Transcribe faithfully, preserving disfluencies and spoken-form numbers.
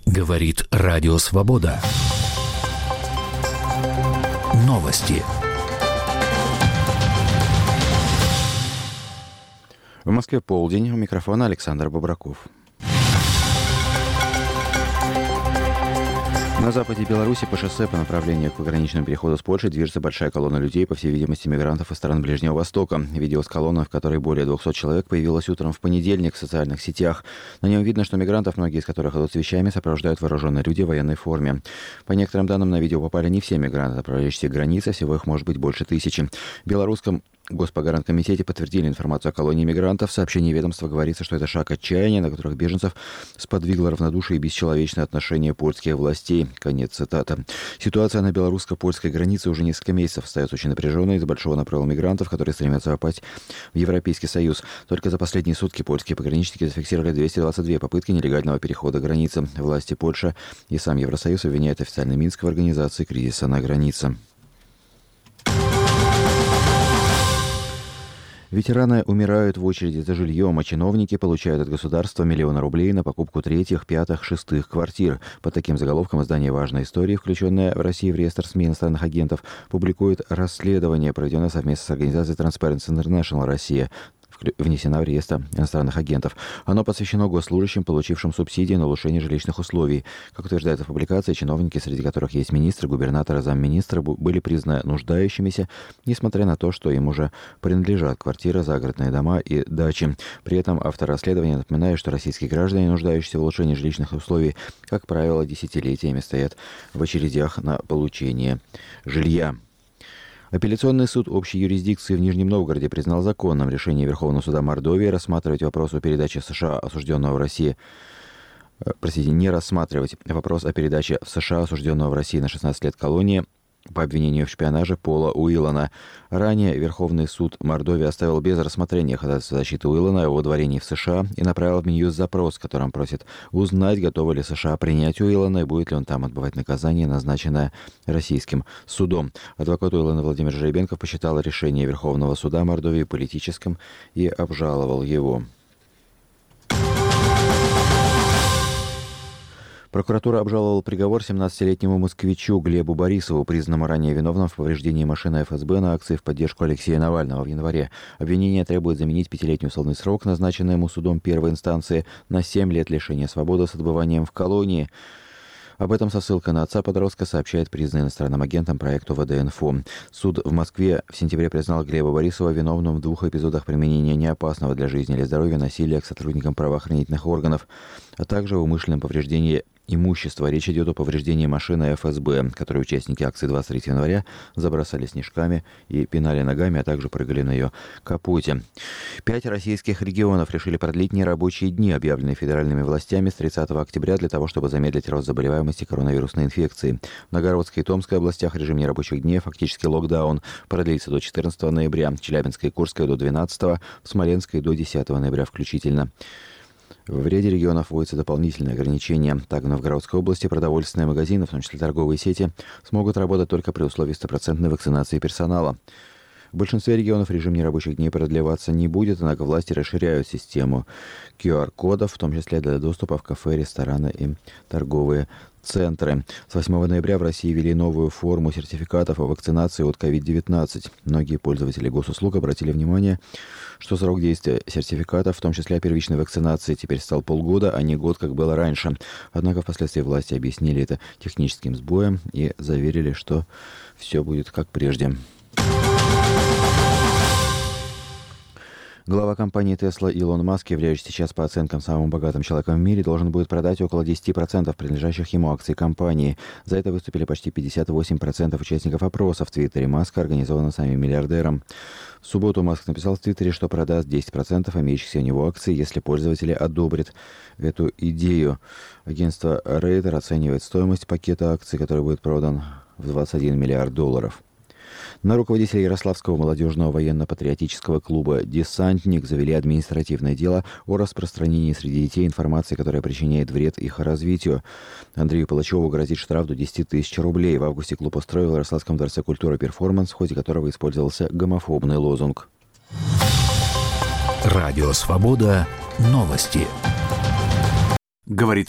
Говорит Радио Свобода. Новости. В Москве полдень. У микрофона Александр Бобраков. На западе Беларуси по шоссе по направлению к пограничному переходу с Польшей движется большая колонна людей, по всей видимости, мигрантов из стран Ближнего Востока. Видео с колонной, в которой более двухсот человек, появилось утром в понедельник в социальных сетях. На нем видно, что мигрантов, многие из которых идут с вещами, сопровождают вооруженные люди в военной форме. По некоторым данным, на видео попали не все мигранты, направляющиеся к границе, всего их может быть больше тысячи. В белорусском Госпогранкомитете подтвердили информацию о колонии мигрантов. В сообщении ведомства говорится, что это шаг отчаяния, на которых беженцев сподвигло равнодушие и бесчеловечное отношение польских властей. Конец цитаты. Ситуация на белорусско-польской границе уже несколько месяцев остается очень напряженной из-за большого наплыва мигрантов, которые стремятся попасть в Европейский Союз. Только за последние сутки польские пограничники зафиксировали двести двадцать две попытки нелегального перехода границы. Власти Польши и сам Евросоюз обвиняют официальный Минск в организации кризиса на границе. Ветераны умирают в очереди за жильем, а чиновники получают от государства миллионы рублей на покупку третьих, пятых, шестых квартир. Под таким заголовком издание «Важная история», включенное в России в реестр СМИ иностранных агентов, публикует расследование, проведенное совместно с организацией Transparency International Россия, внесена в реестр иностранных агентов. Оно посвящено госслужащим, получившим субсидии на улучшение жилищных условий. Как утверждается в публикации, чиновники, среди которых есть министры, губернаторы, замминистра, были признаны нуждающимися, несмотря на то, что им уже принадлежат квартиры, загородные дома и дачи. При этом автор расследования напоминает, что российские граждане, нуждающиеся в улучшении жилищных условий, как правило, десятилетиями стоят в очередях на получение жилья. Апелляционный суд общей юрисдикции в Нижнем Новгороде признал законным решение Верховного суда Мордовии рассматривать вопрос о передаче в США осужденного в России, простите, не рассматривать вопрос о передаче в США осужденного в России на шестнадцать лет колонии по обвинению в шпионаже Пола Уиллана. Ранее Верховный суд Мордовии оставил без рассмотрения ходатайство защиты Уиллана о его водворении в США и направил в Минюст запрос, в котором просит узнать, готовы ли США принять Уиллана и будет ли он там отбывать наказание, назначенное российским судом. Адвокат Уиллана Владимир Жеребенков посчитал решение Верховного суда Мордовии политическим и обжаловал его. Прокуратура обжаловала приговор семнадцатилетнему москвичу Глебу Борисову, признанному ранее виновным в повреждении машины эф эс бэ на акции в поддержку Алексея Навального в январе. Обвинение требует заменить пятилетний условный срок, назначенный ему судом первой инстанции, на семь лет лишения свободы с отбыванием в колонии. Об этом со ссылкой на отца подростка сообщает признанный иностранным агентом проекту вэ дэ инфо. Суд в Москве в сентябре признал Глеба Борисова виновным в двух эпизодах применения неопасного для жизни или здоровья насилия к сотрудникам правоохранительных органов, а также в умышленном повреждении имущества. Речь идет о повреждении машины эф эс бэ, которую участники акции двадцать третьего января забросали снежками и пинали ногами, а также прыгали на ее капоте. Пять российских регионов решили продлить нерабочие дни, объявленные федеральными властями с тридцатого октября для того, чтобы замедлить рост заболеваемости коронавирусной инфекцией. В Новгородской и Томской областях режим нерабочих дней, фактически локдаун, продлится до четырнадцатого ноября, Челябинской и Курской до двенадцатого, в Смоленской до десятого ноября включительно. В ряде регионов вводятся дополнительные ограничения. Так, в Новгородской области продовольственные магазины, в том числе торговые сети, смогут работать только при условии стопроцентной вакцинации персонала. В большинстве регионов режим нерабочих дней продлеваться не будет, однако власти расширяют систему ку ар кодов, в том числе для доступа в кафе, рестораны и торговые центры. С восьмого ноября в России ввели новую форму сертификатов о вакцинации от ковид девятнадцать. Многие пользователи госуслуг обратили внимание, что срок действия сертификатов, в том числе о первичной вакцинации, теперь стал полгода, а не год, как было раньше. Однако впоследствии власти объяснили это техническим сбоем и заверили, что все будет как прежде. Глава компании Tesla Илон Маск, являющийся сейчас по оценкам самым богатым человеком в мире, должен будет продать около десять процентов принадлежащих ему акций компании. За это выступили почти пятьдесят восемь процентов участников опроса в Твиттере Маска, организованного самим миллиардером. В субботу Маск написал в Твиттере, что продаст десять процентов имеющихся у него акций, если пользователи одобрят эту идею. Агентство Рейтер оценивает стоимость пакета акций, который будет продан в двадцать один миллиард долларов. На руководителя Ярославского молодежного военно-патриотического клуба «Десантник» завели административное дело о распространении среди детей информации, которая причиняет вред их развитию. Андрею Палачеву грозит штраф до десять тысяч рублей. В августе клуб устроил в Ярославском дворце культуры перформанс, в ходе которого использовался гомофобный лозунг. Радио «Свобода». Новости. Говорит